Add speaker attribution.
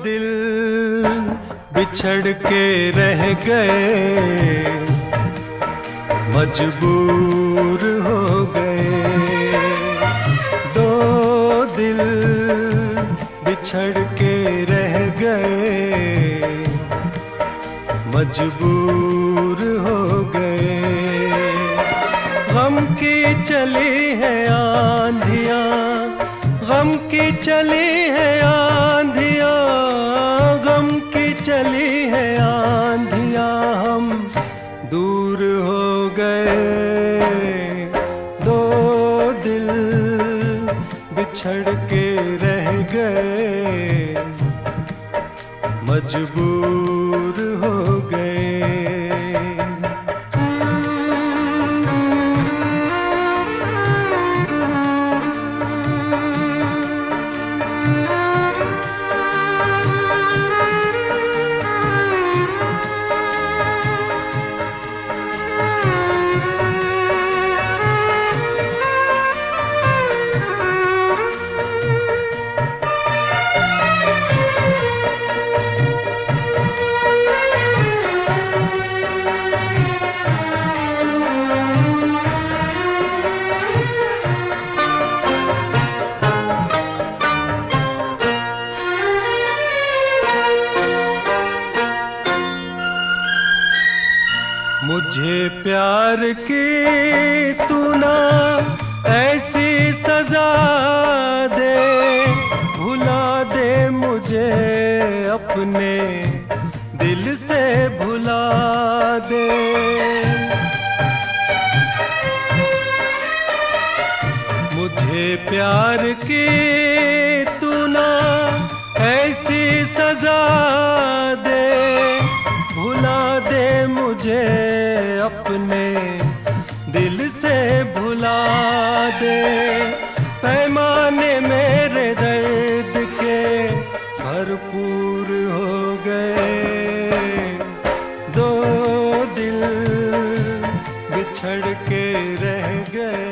Speaker 1: दिल बिछड़ के रह गए, मजबूर हो गए। दो दिल बिछड़ के रह गए, मजबूर हो गए। गम की चली है आंधियाँ, गम की चली है आंधियाँ, गम की चली है आंधियाँ, हम दूर हो गए। दो दिल बिछड़ के रह गए, मजबूर हो गए। मुझे प्यार की तू ना ऐसी सजा दे, भुला दे मुझे अपने दिल से भुला दे। मुझे प्यार की तू ना ऐसी सजा दे, भुला दे मुझे अपने दिल से भुला दे। पैमाने मेरे दर्द के भरपूर हो गए, दो दिल बिछड़ के रह गए।